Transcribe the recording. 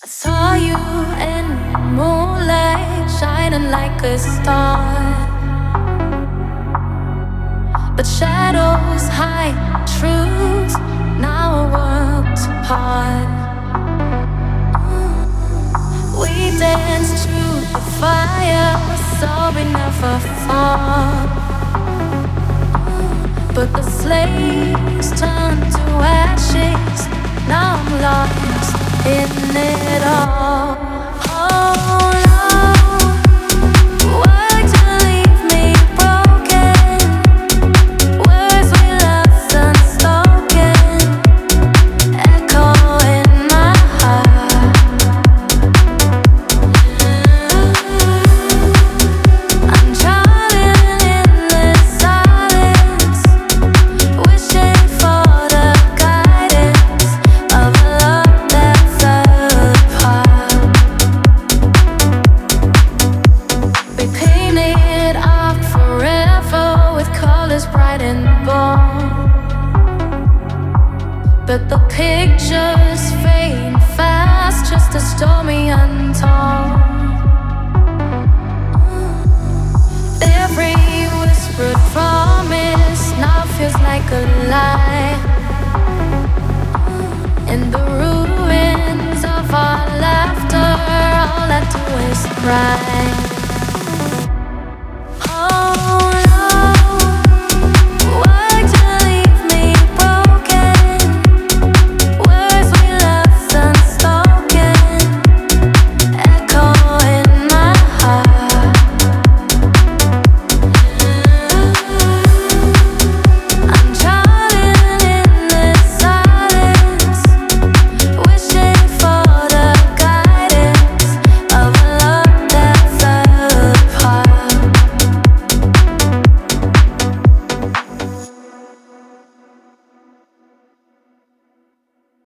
I saw you in moonlight, shining like a star. But shadows hide truth, now we're worlds apart. We danced through the fire, so we never fall. But the flames turned to ashes, now I'm lost in it all. Oh no, why to leave me broken? Words we left unspoken, echo in my heart. I'm drowning in this silence, wishing for the guidance of a love that fell apart. We painted up forever with colors bright and bold, but the pictures fade fast, just a story untold. Every whispered promise now feels like a lie. In the ruins of our laughter, all I do is cry.